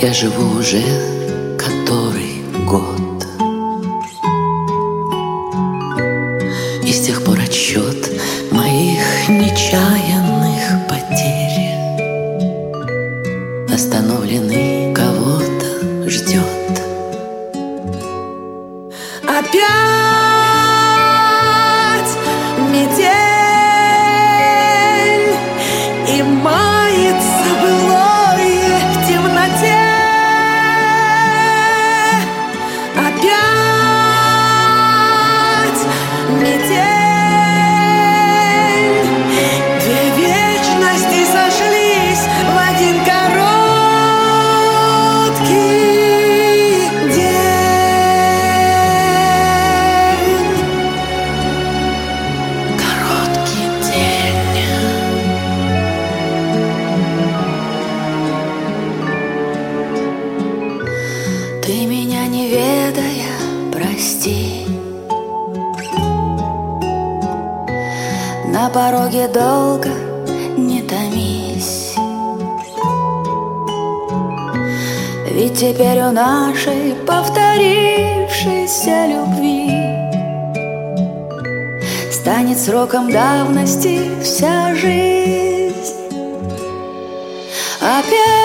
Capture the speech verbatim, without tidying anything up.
Я живу уже который год, и с тех пор отсчет моих нечаянных потерь остановленный кого-то ждет. Опять метель, и мается былое в темноте. Опять метель, две вечности сошлись в один короткий день. Короткий день. Ты меня не ведая, прости. На пороге долго не томись, ведь теперь у нашей повторившейся любви станет сроком давности вся жизнь. Опять